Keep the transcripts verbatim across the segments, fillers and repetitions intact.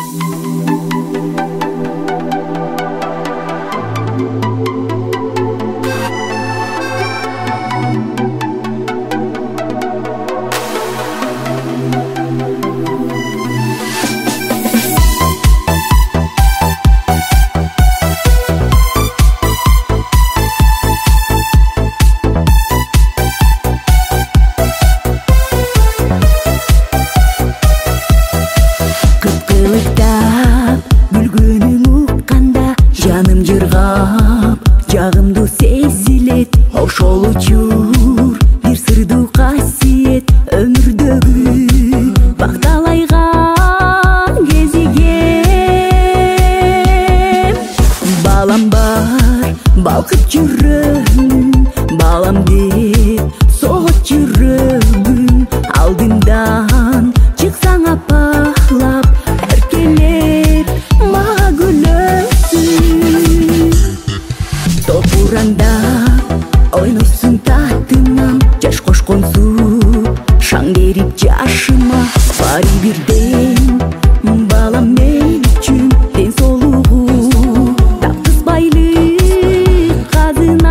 Жагымдуу сезилет, ошол учур бир сырдуу касиет өмүрдөгү бакталайга кезигем. Балам бар, балкып жүрөмүн, балам деп согот жүрөгүм. Алдымдан чыксаң апалап, эркелеп мага күлөсүң. Топураңда ойнойсуң татымам, жаш кошконсуп шаң берип жашыма. Баары бирден балам мен үчүн, ден соолугу таптыз байлык казына.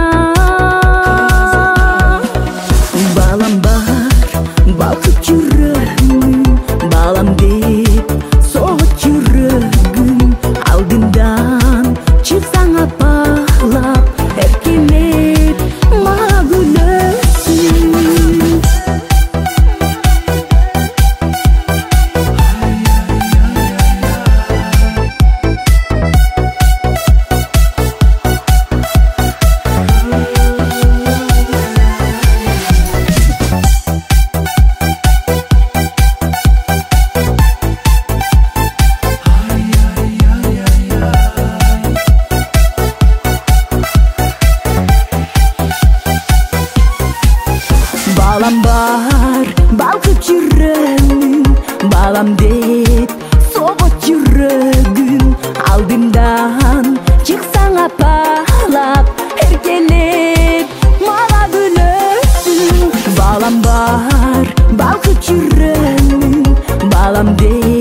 Балам бар, балкып жүрөмүн, балам деп согот жүрөгүм. Алдымдан чыксаң апалап, эркелеп мага күлөсүң. Балам бар, балкып жүрөмүн, балам деп согот жүрөгүм. Алдымдан чыксаң апалап, эркелеп мага күлөсүң. Балам бар, балкып жүрөмүн, балам деп